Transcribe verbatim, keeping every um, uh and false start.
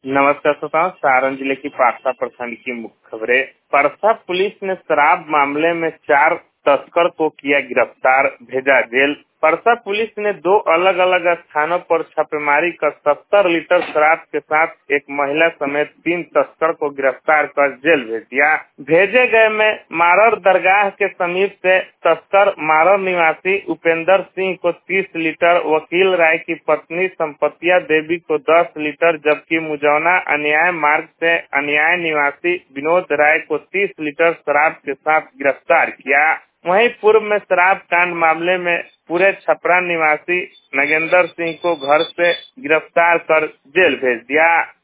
नमस्कार श्रोताओं, सारण जिले की पारसा प्रखंड की मुख्य खबरें। परसा पुलिस ने शराब मामले में चार तस्कर को किया गिरफ्तार, भेजा जेल। परसा पुलिस ने दो अलग अलग स्थानों पर छापेमारी कर सत्तर लीटर शराब के साथ एक महिला समेत तीन तस्कर को गिरफ्तार कर जेल भेज दिया। भेजे गए में मारर दरगाह के समीप से तस्कर मारर निवासी उपेंद्र सिंह को तीस लीटर, वकील राय की पत्नी संपतिया देवी को दस लीटर, जबकि मुजौना अन्याय मार्ग से अन्याय निवासी विनोद राय को तीस लीटर शराब के साथ गिरफ्तार किया। वहीं पूर्व में शराब कांड मामले में पूरे छपरा निवासी नगेंद्र सिंह को घर से गिरफ्तार कर जेल भेज दिया।